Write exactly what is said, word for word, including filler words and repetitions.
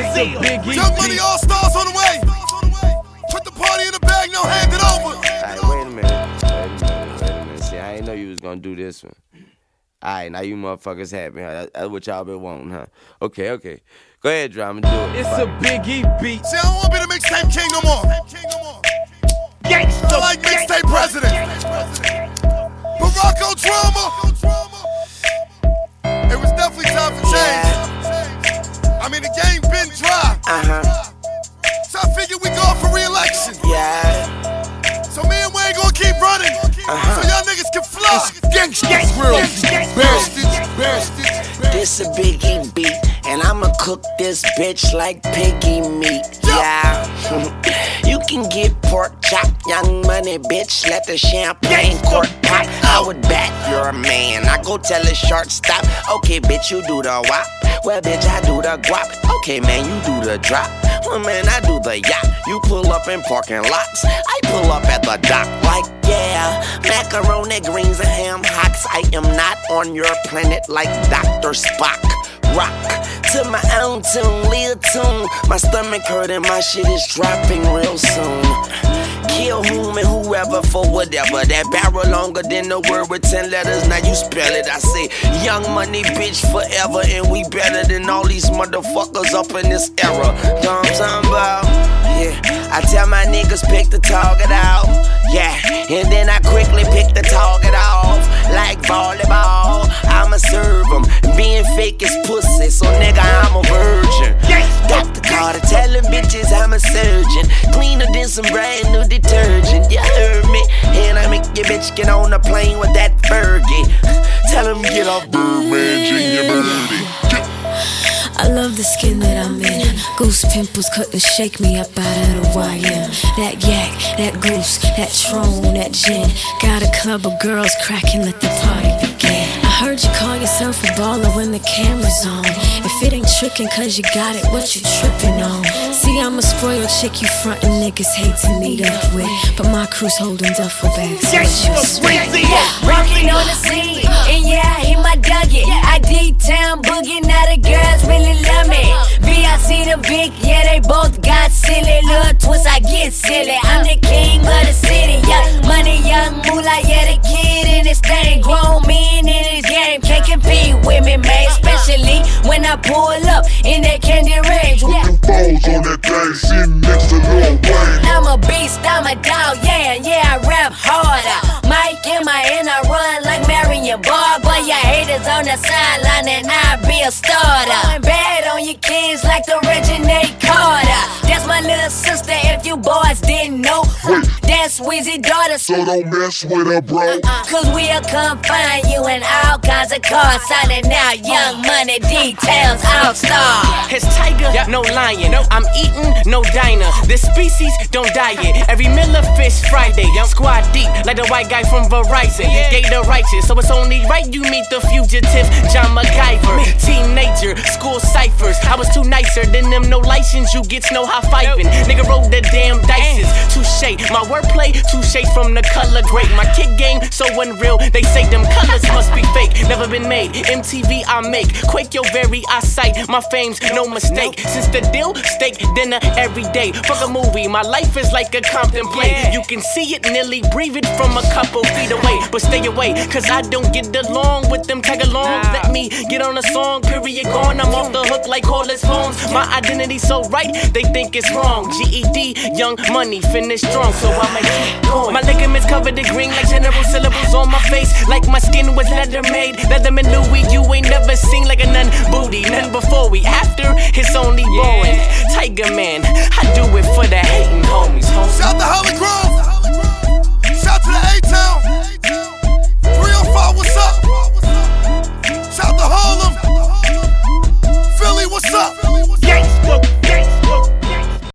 It's a big E P. Young Money All Stars on the way. Put the party in the bag, now hand it over. Alright, wait a minute. Wait a minute, wait a minute. See, I ain't know you was gonna do this one. Alright, now you motherfuckers happy, huh? That's what y'all been wanting, huh? Okay, okay. Go ahead, Drama, do it. It's a big E beat. See, I don't want to be the mixtape king no more. I like mixtape president. Morocco Drama. It was definitely time for change. I mean, the game been dry. Uh-huh. So I figured we go for re-election. Yeah. So me and Wayne gonna keep running. Uh-huh. So y'all niggas can fly. Gangsters, real bastards, bastards. This a big E beat, and I'ma cook this bitch like piggy meat. Yeah. You can get pork chop, Young Money, bitch. Let the champagne cork pop. I would bet you're a man. I go tell a short stop. Okay, bitch, you do the wop. Well, bitch, I do the guap. Okay, man, you do the drop. Well, man, I do the yacht. You pull up in parking lots. I pull up at the dock like, yeah. Macaroni, greens, and ham hocks. I am not on your planet like Doctor Spock. Rock to my own tune, Lil tune. My stomach hurt and my shit is dropping real soon. Kill whom and whoever for whatever. That barrel longer than the word with ten letters. Now you spell it. I say Young Money, bitch, forever. And we better than all these motherfuckers up in this era. Know what I'm talking about? Yeah, I tell my niggas pick the target out. Yeah, and then I quickly pick the target off. Like volleyball, I'ma serve them. Being fake is pussy, so nigga, I'm a virgin. Doctor Carter telling bitches I'm a surgeon. Cleaner than some brand new detergent. You heard me? And I make your bitch get on the plane with that Fergie. Tell him get off Birdman, Junior Birdie. I love the skin that I'm in. Goose pimples couldn't shake me up out of the Y M. That yak, that goose, that Tron, that gin. Got a club of girls cracking, let the party begin. I heard you call yourself a baller when the camera's on. If it ain't tricking cause you got it, what you tripping on? See, I'm a spoiled chick you frontin' niggas hate to meet up with. But my crew's holding duffel bags, so what you expect? Walking on the scene, and yeah, I hit my dugget. I D-town boogie, now the girls really love me. V I C the Vic, yeah, they both got silly. Little twist, I get silly. I'm the king of the city, Young Money, Young Moolah, yeah, the kid in this thing. Grown men in this game can't compete with me, man. Especially when I pull up in that candy range. Put them balls on that thing, sitting next to Lil Wayne. I'm a beast, I'm a dog, yeah, yeah, I rap harder. Mike in my hand, I run like Marion Barber. Your haters on the sideline and I be a starter. I'm bad on your kids like the Reginald Carter. That's my little sister if you boys didn't know. Wait. That's Weezy's daughter. So don't mess with her, bro. Cause we'll confine you in all kinds of cars. Signing out Young Money details, all-star. It's tiger, no lion. I'm eating, no diner. This species don't diet. Every Miller Fish Friday. Squad deep, like the white guy from Verizon. Gator righteous, so it's only right you meet the fugitive John MacGyver. Teenager, school ciphers. I was too nicer than them, no license. You get no high-fiving. Nigga roll the damn dices. Touche, my wordplay, two shades from the color gray. My kick game, so unreal. They say them colors must be fake. Never been made. M T V I make. Quake your very eyesight. My fame's no mistake. Since the deal, steak dinner every day. Fuck a movie, my life is like a Compton play. You can see it, nearly breathe it from a couple feet away. But stay away, cause I don't get along with them tag alongs. Let me get on a song, period gone. I'm off the hook like cordless phones. My identity so right, they think it's wrong. G E D, Young Money, finish strong, so I'ma keep going. My ligaments covered in green like general syllables on my face. Like my skin was leather made. Leatherman Louis, you ain't never seen like a nun booty. None before we, after, it's only boring. Tiger Man, I do it for the hating homies. Shout to Holly Grove.